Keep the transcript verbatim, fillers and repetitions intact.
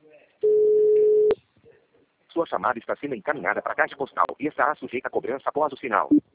Sua chamada está sendo encaminhada para a caixa postal e estará sujeita a cobrança após o sinal.